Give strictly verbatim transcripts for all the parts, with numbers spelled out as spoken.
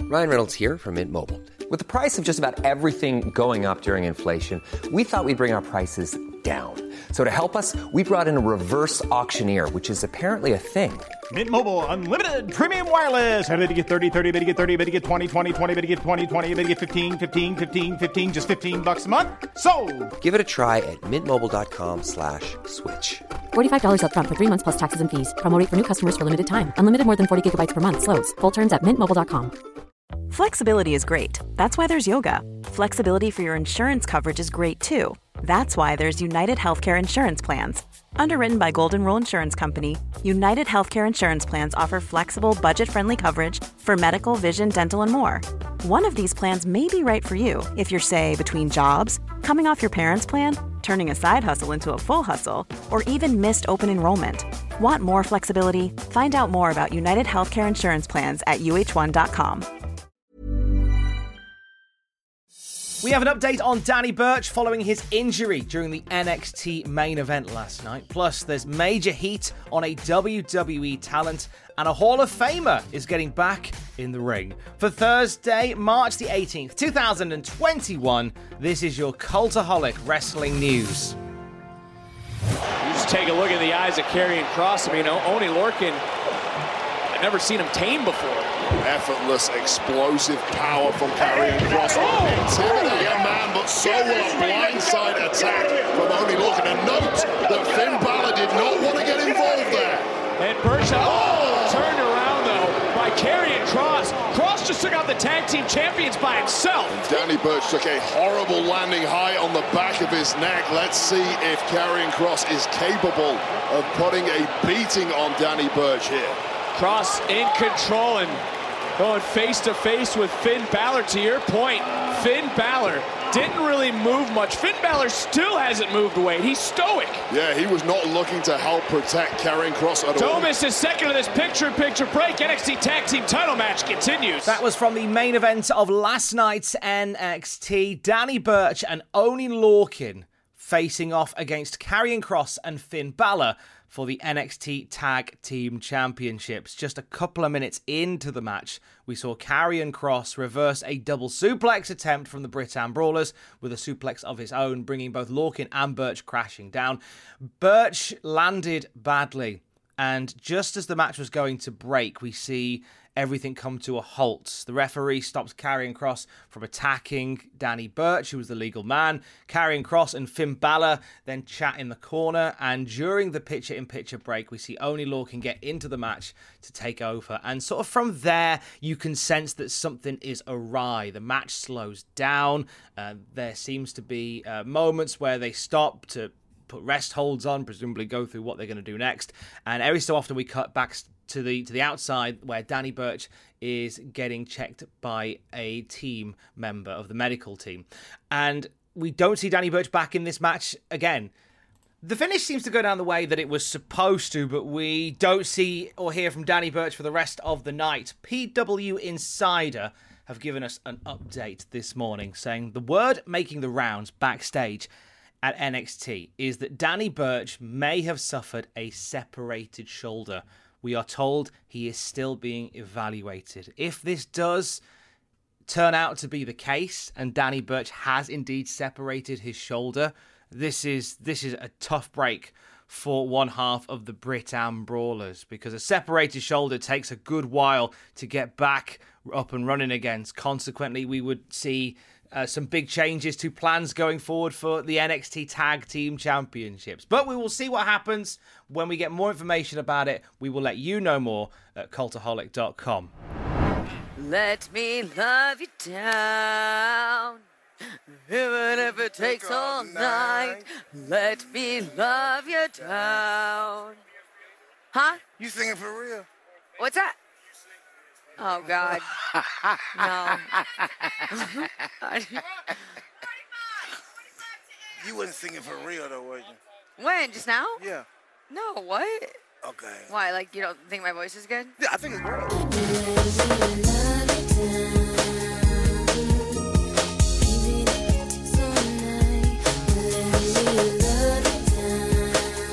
Ryan Reynolds here from Mint Mobile. With the price of just about everything going up during inflation, we thought we'd bring our prices down. So to help us, we brought in a reverse auctioneer, which is apparently a thing. Mint Mobile Unlimited Premium Wireless. How to get thirty, thirty, how to get thirty, how to get twenty, twenty, twenty, how to get twenty, twenty, how to get fifteen, fifteen, fifteen, fifteen, just fifteen bucks a month? Sold! Give it a try at mintmobile.com slash switch. forty-five dollars up front for three months plus taxes and fees. Promo rate for new customers for limited time. Unlimited more than forty gigabytes per month. Slows full terms at mint mobile dot com. Flexibility is great. That's why there's yoga. Flexibility for your insurance coverage is great too. That's why there's United Healthcare Insurance Plans. Underwritten by Golden Rule Insurance Company, United Healthcare Insurance Plans offer flexible, budget-friendly coverage for medical, vision, dental, and more. One of these plans may be right for you if you're, say, between jobs, coming off your parents' plan, turning a side hustle into a full hustle, or even missed open enrollment. Want more flexibility? Find out more about United Healthcare Insurance Plans at U H one dot com. We have an update on Danny Burch following his injury during the N X T main event last night. Plus, there's major heat on a W W E talent, and a Hall of Famer is getting back in the ring. For Thursday, March the eighteenth, twenty twenty-one, this is your Cultaholic Wrestling News. You just take a look at the eyes of Karrion Kross. I mean, Oney Lorcan, I've never seen him tame before. Effortless, explosive power from Karrion Kross. Oh, intimidate a man, but so will a blindside attack from Oney Lorcan. And note that Finn Balor did not want to get involved there. And Burch, oh, turned around though by Karrion Kross. Kross just took out the tag team champions by himself. And Danny Burch took a horrible landing high on the back of his neck. Let's see if Karrion Kross is capable of putting a beating on Danny Burch here. Kross in control and going face-to-face with Finn Balor. To your point, Finn Balor didn't really move much. Finn Balor still hasn't moved away. He's stoic. Yeah, he was not looking to help protect Karrion Kross at all. Domus is second of this picture-in-picture break. N X T Tag Team title match continues. That was from the main event of last night's N X T. Danny Burch and Oney Lorcan facing off against Karrion Kross and Finn Balor for the N X T Tag Team Championships. Just a couple of minutes into the match, we saw Karrion Kross reverse a double suplex attempt from the Britam Brawlers with a suplex of his own, bringing both Lorcan and Burch crashing down. Burch landed badly, and just as the match was going to break, we see everything come to a halt. The referee stops Karrion Kross from attacking Danny Burch, who was the legal man. Karrion Kross and Finn Balor then chat in the corner, and during the picture-in-picture break, we see Oney Lorcan get into the match to take over. And sort of from there, you can sense that something is awry. The match slows down. Uh, there seems to be uh, moments where they stop to put rest holds on, presumably go through what they're going to do next. And every so often we cut back to the to the outside where Danny Burch is getting checked by a team member of the medical team. And we don't see Danny Burch back in this match again. The finish seems to go down the way that it was supposed to, but we don't see or hear from Danny Burch for the rest of the night. P W Insider have given us an update this morning saying the word making the rounds backstage at N X T is that Danny Burch may have suffered a separated shoulder. We are told he is still being evaluated. If this does turn out to be the case, and Danny Burch has indeed separated his shoulder, this is this is a tough break for one half of the Britam Brawlers, because a separated shoulder takes a good while to get back up and running again. Consequently, we would see Uh, some big changes to plans going forward for the N X T Tag Team Championships. But we will see what happens. When we get more information about it, we will let you know more at cultaholic dot com. Let me love you down, even if it takes all night. Let me love you down. Huh? You singing for real? What's that? Oh, God. No. You wasn't singing for real, though, were you? When? Just now? Yeah. No, what? Okay. Why? Like, you don't think my voice is good? Yeah, I think it's great.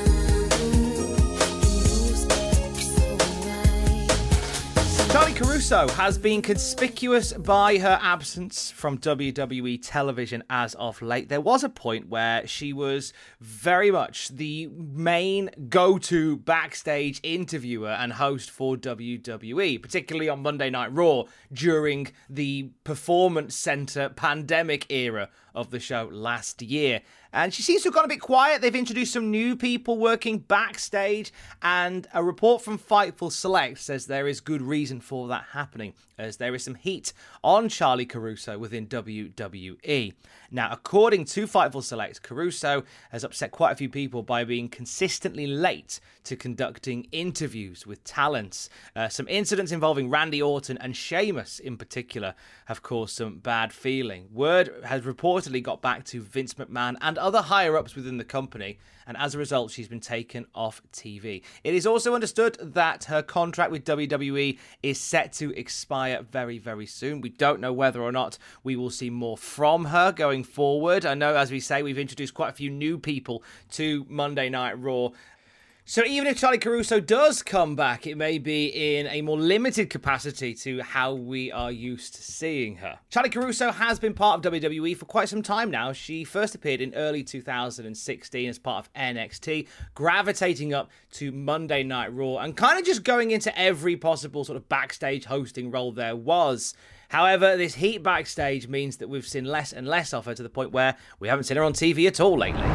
Charlie Caruso Caruso has been conspicuous by her absence from W W E television as of late. There was a point where she was very much the main go-to backstage interviewer and host for W W E, particularly on Monday Night Raw during the Performance Center pandemic era of the show last year. And she seems to have gone a bit quiet. They've introduced some new people working backstage, and a report from Fightful Select says there is good reason for that happening, as there is some heat on Charly Caruso within W W E. Now, according to Fightful Select, Caruso has upset quite a few people by being consistently late to conducting interviews with talents. Uh, some incidents involving Randy Orton and Sheamus in particular have caused some bad feeling. Word has reportedly got back to Vince McMahon and other higher-ups within the company, and as a result, she's been taken off T V. It is also understood that her contract with W W E is set to expire very, very soon. We don't know whether or not we will see more from her going forward. I know, as we say, we've introduced quite a few new people to Monday Night Raw. So even if Charly Caruso does come back, it may be in a more limited capacity to how we are used to seeing her. Charly Caruso has been part of W W E for quite some time now. She first appeared in early two thousand sixteen as part of N X T, gravitating up to Monday Night Raw and kind of just going into every possible sort of backstage hosting role there was. However, this heat backstage means that we've seen less and less of her, to the point where we haven't seen her on T V at all lately.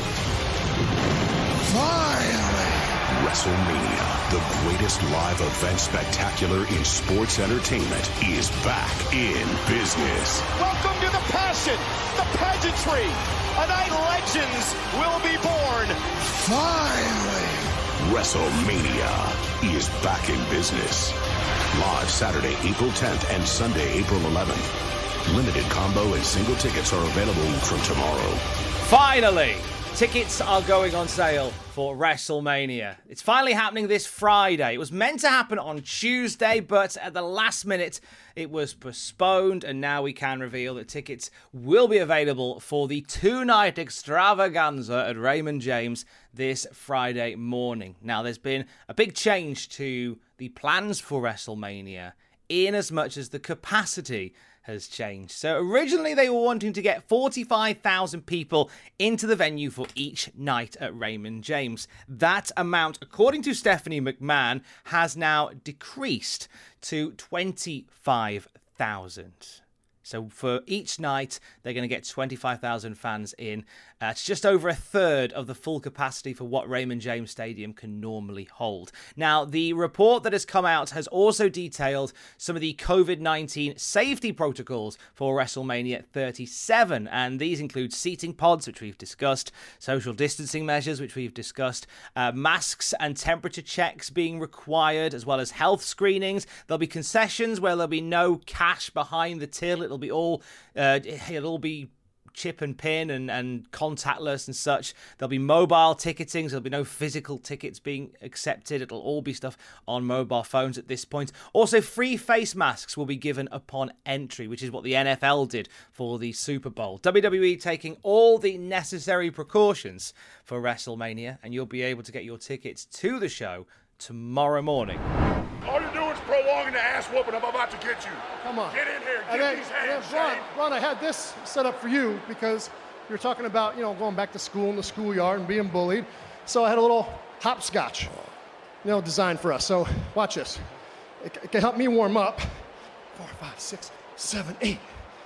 WrestleMania, the greatest live event spectacular in sports entertainment, is back in business. Welcome to the passion, the pageantry. A night legends will be born. Finally, WrestleMania is back in business. Live Saturday, April tenth and Sunday, April eleventh. Limited combo and single tickets are available from tomorrow. Finally! Tickets are going on sale for WrestleMania. It's finally happening this Friday. It was meant to happen on Tuesday, but at the last minute, it was postponed, and now we can reveal that tickets will be available for the two-night extravaganza at Raymond James this Friday morning. Now, there's been a big change to the plans for WrestleMania, in as much as the capacity has changed. So originally they were wanting to get forty-five thousand people into the venue for each night at Raymond James. That amount, according to Stephanie McMahon, has now decreased to twenty-five thousand. So for each night, they're going to get twenty-five thousand fans in. Uh, it's just over a third of the full capacity for what Raymond James Stadium can normally hold. Now, the report that has come out has also detailed some of the covid nineteen safety protocols for WrestleMania thirty-seven. And these include seating pods, which we've discussed, social distancing measures, which we've discussed, uh, masks and temperature checks being required, as well as health screenings. There'll be concessions where there'll be no cash behind the till. It'll be all, uh, it'll all be chip and pin and, and contactless and such. There'll be mobile ticketing, so there'll be no physical tickets being accepted. It'll all be stuff on mobile phones at this point. Also, free face masks will be given upon entry, which is what the N F L did for the Super Bowl. W W E taking all the necessary precautions for WrestleMania, and you'll be able to get your tickets to the show tomorrow morning. All you're doing is prolonging the ass whooping I'm about to get you. Come on. Get in here. Get And then, these and then hands, Ron, Shane. Ron, I had this set up for you because you're talking about, you know, going back to school in the schoolyard and being bullied. So I had a little hopscotch, you know, designed for us. So watch this. It, it can help me warm up. Four, five, six, seven, eight.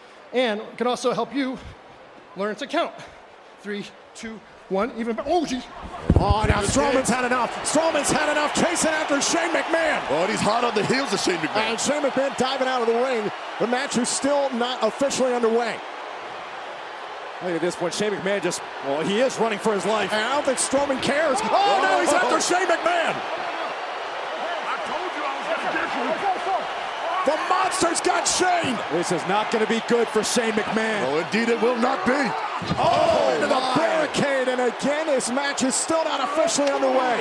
And it can also help you learn to count. Three, two, one, even. Oh, geez. Oh, now Strowman's had enough. Strowman's had enough chasing after Shane McMahon. Oh, and he's hot on the heels of Shane McMahon. And Shane McMahon diving out of the ring. The match is still not officially underway. Look at this point. Shane McMahon just, well, he is running for his life. And I don't think Strowman cares. Oh, oh no, he's oh, after oh. Shane McMahon. I told you I was going to get you. The monster's got Shane. This is not going to be good for Shane McMahon. Oh, indeed it will not be. Oh, oh into the barricade, and again, this match is still not officially underway.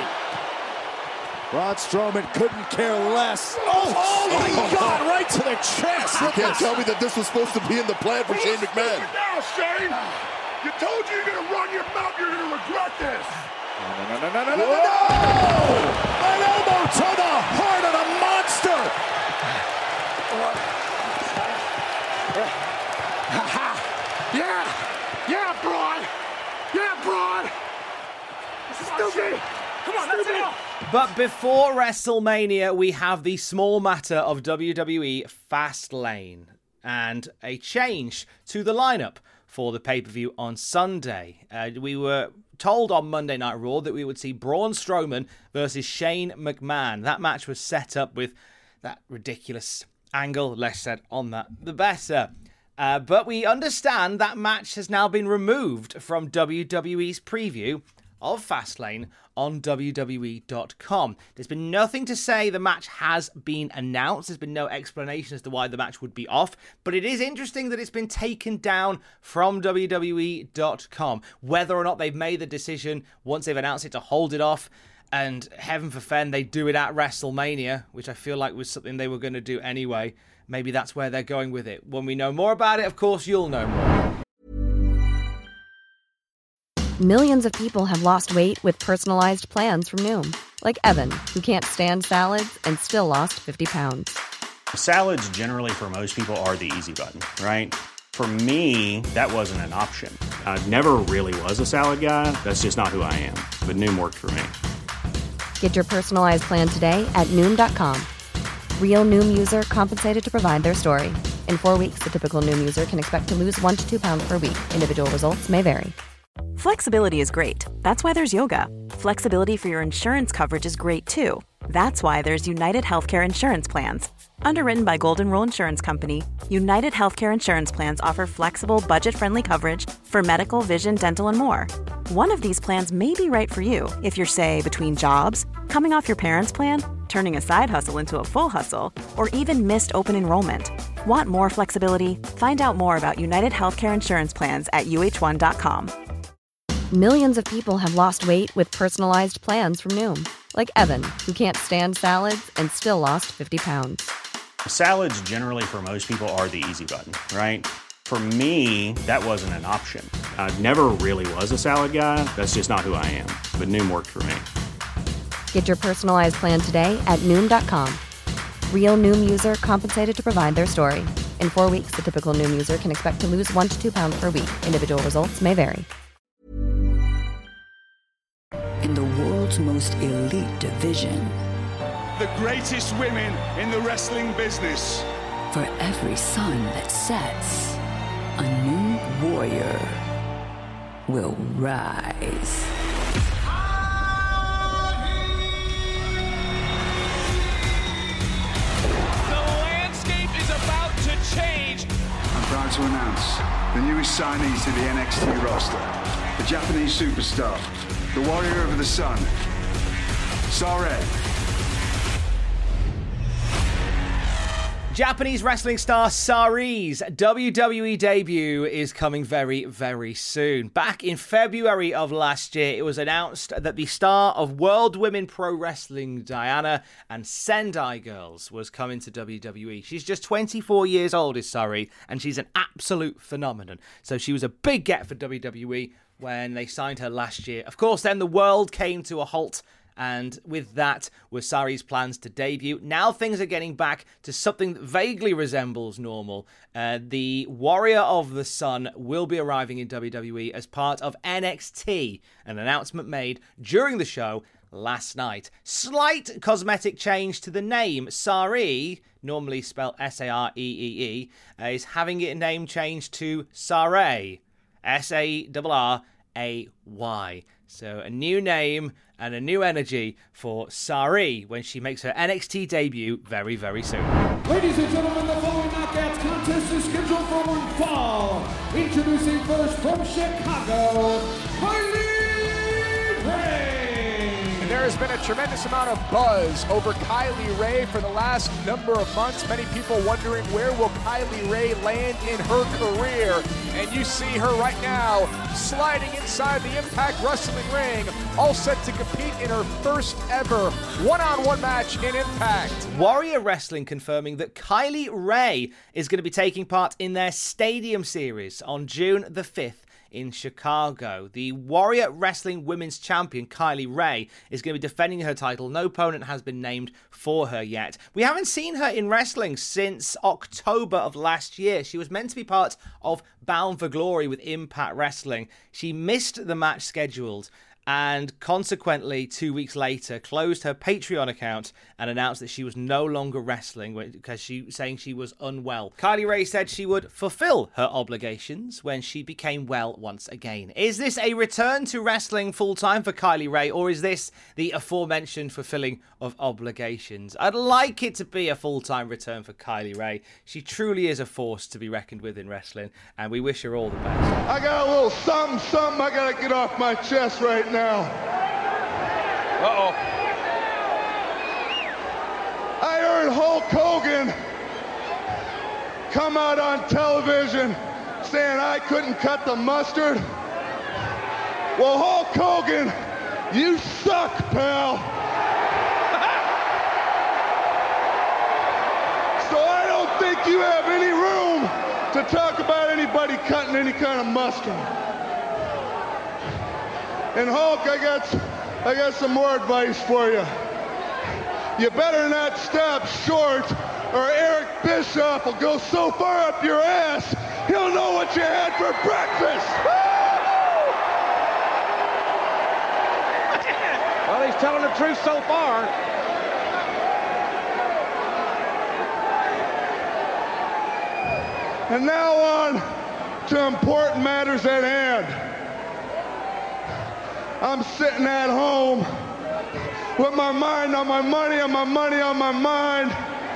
Braun Strowman couldn't care less. Oh, oh my oh, God, oh. right to the chest. You can't tell me that this was supposed to be in the plan for Shane McMahon. Now, Shane, you told you you're going to run your mouth, you're going to regret this. No, no, no, no, no, no, no, no! An elbow to the heart of the monster. Yeah! Yeah, broad! Yeah, broad! Stupid! Come on, that's it! But before WrestleMania, we have the small matter of W W E Fastlane and a change to the lineup for the pay-per-view on Sunday. Uh, we were told on Monday Night Raw that we would see Braun Strowman versus Shane McMahon. That match was set up with that ridiculous angle. Less said on that, the better. Uh, but we understand that match has now been removed from W W E's preview of Fastlane on W W E dot com. There's been nothing to say the match has been announced. There's been no explanation as to why the match would be off, but it is interesting that it's been taken down from W W E dot com. Whether or not they've made the decision once they've announced it to hold it off, and heaven forfend they do it at WrestleMania, which I feel like was something they were going to do anyway. Maybe that's where they're going with it. When we know more about it, of course, you'll know more. Millions of people have lost weight with personalized plans from Noom. Like Evan, who can't stand salads and still lost fifty pounds. Salads generally for most people are the easy button, right? For me, that wasn't an option. I never really was a salad guy. That's just not who I am. But Noom worked for me. Get your personalized plan today at Noom dot com. Real Noom user compensated to provide their story. In four weeks, the typical Noom user can expect to lose one to two pounds per week. Individual results may vary. Flexibility is great. That's why there's yoga. Flexibility for your insurance coverage is great too. That's why there's United Healthcare Insurance Plans. Underwritten by Golden Rule Insurance Company, United Healthcare Insurance Plans offer flexible, budget-friendly coverage for medical, vision, dental, and more. One of these plans may be right for you if you're, say, between jobs, coming off your parents' plan, turning a side hustle into a full hustle, or even missed open enrollment. Want more flexibility? Find out more about United Healthcare Insurance Plans at U H one dot com. Millions of people have lost weight with personalized plans from Noom. Like Evan, who can't stand salads and still lost fifty pounds. Salads generally for most people are the easy button, right? For me, that wasn't an option. I never really was a salad guy. That's just not who I am. But Noom worked for me. Get your personalized plan today at Noom dot com. Real Noom user compensated to provide their story. In four weeks, the typical Noom user can expect to lose one to two pounds per week. Individual results may vary. In the world's most elite division, the greatest women in the wrestling business. For every sun that sets, a new warrior will rise. The landscape is about to change. I'm proud to announce the newest signee to the N X T roster, the Japanese superstar, the warrior of the sun, Sarray. Japanese wrestling star Sarray's W W E debut is coming very, very soon. Back in February of last year, it was announced that the star of World Women Pro Wrestling, Diana, and Sendai Girls was coming to W W E. She's just twenty-four years old, is Sarray, and she's an absolute phenomenon. So she was a big get for W W E when they signed her last year. Of course, then the world came to a halt, and with that were Sarray's plans to debut. Now things are getting back to something that vaguely resembles normal. Uh, the Warrior of the Sun will be arriving in W W E as part of N X T, an announcement made during the show last night. Slight cosmetic change to the name. Sarray, normally spelled S A R E E E, uh, is having it name changed to Sarray. S A R R A Y. So a new name and a new energy for Sarray when she makes her N X T debut very, very soon. Ladies and gentlemen, the following knockouts contest is scheduled for one fall. Introducing first from Chicago, Kylie Ray. And there has been a tremendous amount of buzz over Kylie Ray for the last number of months. Many people wondering where will Kylie Ray land in her career. And you see her right now sliding inside the Impact Wrestling ring, all set to compete in her first ever one-on-one match in Impact. Warrior Wrestling confirming that Kylie Ray is going to be taking part in their Stadium Series on June the fifth in Chicago. The Warrior Wrestling Women's Champion, Kylie Rae, is going to be defending her title. No opponent has been named for her yet. We haven't seen her in wrestling since October of last year. She was meant to be part of Bound for Glory with Impact Wrestling. She missed the match scheduled, and consequently, two weeks later, closed her Patreon account and announced that she was no longer wrestling because she saying she was unwell. Kylie Rae said she would fulfill her obligations when she became well once again. Is this a return to wrestling full-time for Kylie Rae, or is this the aforementioned fulfilling of obligations? I'd like it to be a full-time return for Kylie Rae. She truly is a force to be reckoned with in wrestling, and we wish her all the best. I got a little something, something I gotta get off my chest right now. Uh-oh. I heard Hulk Hogan come out on television saying I couldn't cut the mustard. Well, Hulk Hogan, you suck, pal. So I don't think you have any room to talk about anybody cutting any kind of mustard. And Hulk, I got, I got some more advice for you. You better not stop short, or Eric Bischoff will go so far up your ass, he'll know what you had for breakfast. Well, he's telling the truth so far. And now on to important matters at hand. I'm sitting at home with my mind on my money and my money on my mind.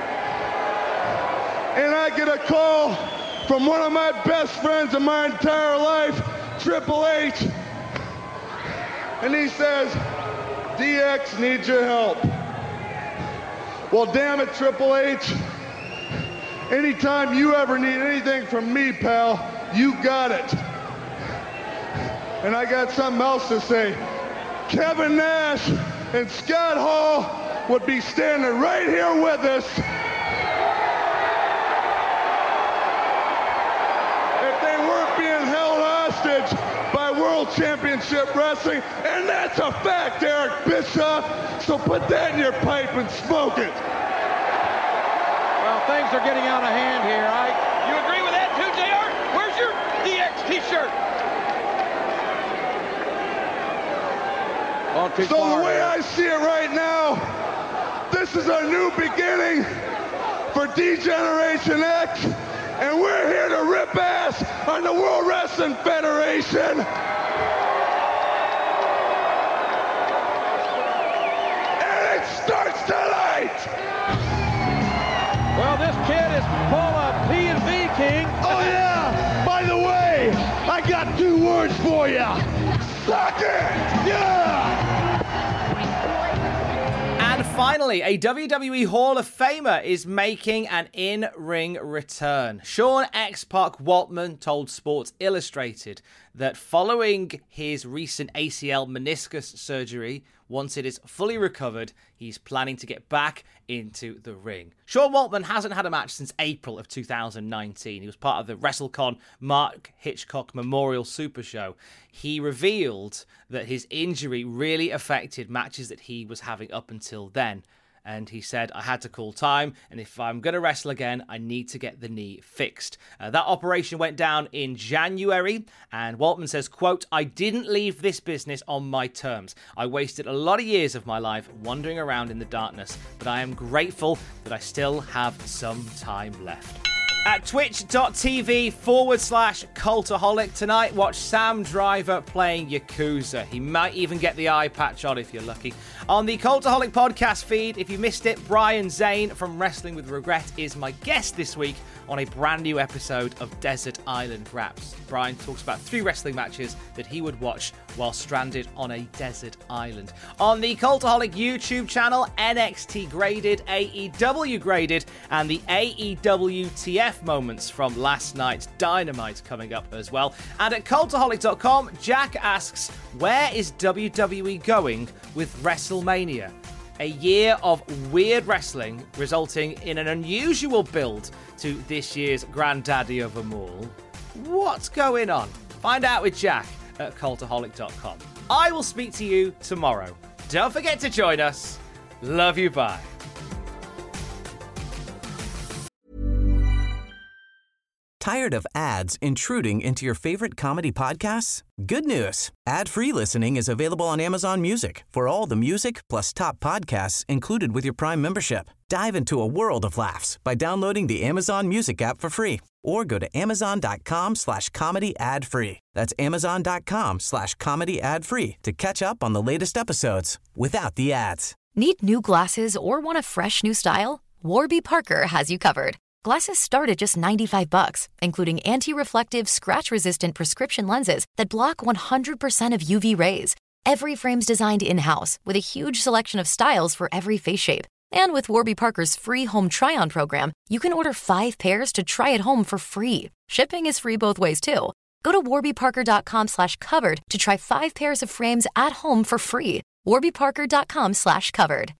And I get a call from one of my best friends in my entire life, Triple H. And he says, D X needs your help. Well, damn it, Triple H. Anytime you ever need anything from me, pal, you got it. And I got something else to say. Kevin Nash and Scott Hall would be standing right here with us if they weren't being held hostage by World Championship Wrestling. And that's a fact, Eric Bischoff. So put that in your pipe and smoke it. Well, things are getting out of hand here. I... You agree with that too, J R? Where's your D X t-shirt? So the way I see it right now, this is a new beginning for D-Generation X, and we're here to rip ass on the World Wrestling Federation. And it starts tonight. Well, this kid is full of P and V, King. Oh, yeah. By the way, I got two words for you. Suck it. Yeah. And finally, a W W E Hall of Famer is making an in-ring return. Sean X-Pac Waltman told Sports Illustrated that following his recent A C L meniscus surgery, once it is fully recovered, he's planning to get back into the ring. Sean Waltman hasn't had a match since April of two thousand nineteen. He was part of the WrestleCon Mark Hitchcock Memorial Super Show. He revealed that his injury really affected matches that he was having up until then. And he said, I had to call time, and if I'm going to wrestle again, I need to get the knee fixed. Uh, that operation went down in January, and Waltman says, quote, I didn't leave this business on my terms. I wasted a lot of years of my life wandering around in the darkness, but I am grateful that I still have some time left. At twitch.tv forward slash Cultaholic tonight, watch Sam Driver playing Yakuza. He might even get the eye patch on if you're lucky. On the Cultaholic podcast feed, if you missed it, Brian Zane from Wrestling with Regret is my guest this week on a brand new episode of Desert Island Raps. Brian talks about three wrestling matches that he would watch while stranded on a desert island. On the Cultaholic YouTube channel, N X T graded, A E W graded, and the A E W T F moments from last night's Dynamite coming up as well. And at cultaholic dot com, Jack asks, where is W W E going with WrestleMania? A year of weird wrestling resulting in an unusual build to this year's granddaddy of them all. What's going on? Find out with Jack at cultaholic dot com. I will speak to you tomorrow. Don't forget to join us. Love you, bye. Tired of ads intruding into your favorite comedy podcasts? Good news. Ad-free listening is available on Amazon Music for all the music plus top podcasts included with your Prime membership. Dive into a world of laughs by downloading the Amazon Music app for free or go to amazon.com slash comedy ad free. That's amazon.com slash comedy ad free to catch up on the latest episodes without the ads. Need new glasses or want a fresh new style? Warby Parker has you covered. Glasses start at just ninety-five bucks, including anti-reflective, scratch-resistant prescription lenses that block one hundred percent of U V rays. Every frame's designed in-house with a huge selection of styles for every face shape. And with Warby Parker's free home try-on program, you can order five pairs to try at home for free. Shipping is free both ways, too. Go to warbyparker.com slash covered to try five pairs of frames at home for free. warbyparker.com slash covered.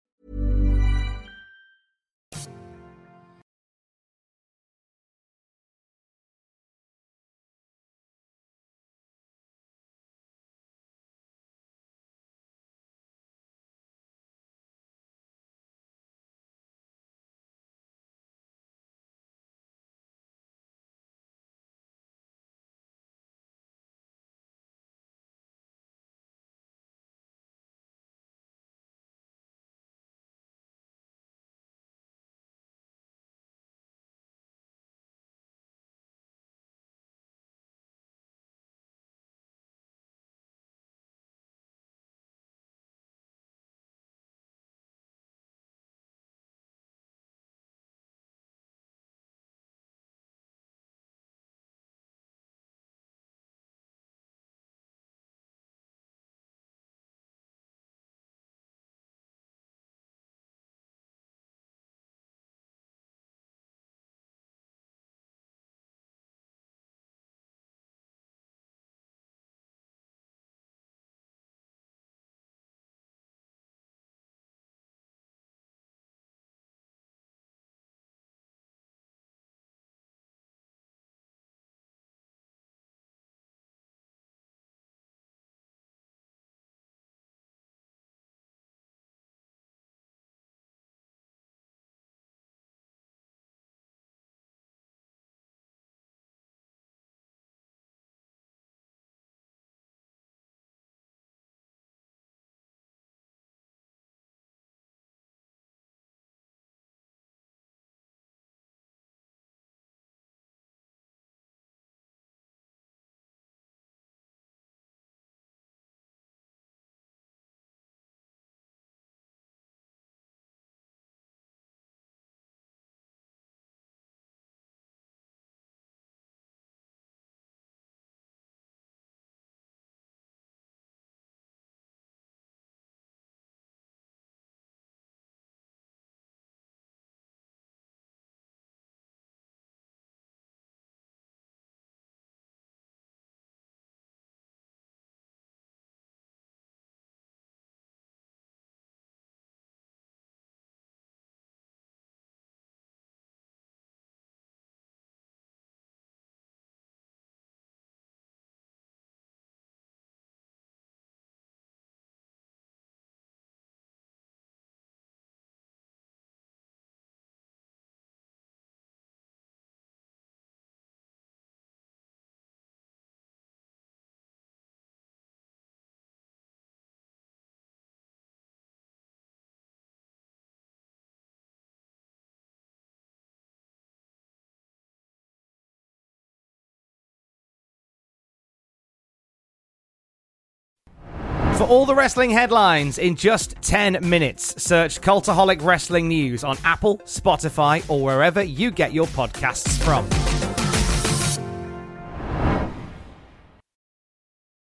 For all the wrestling headlines in just ten minutes, search Cultaholic Wrestling News on Apple, Spotify, or wherever you get your podcasts from.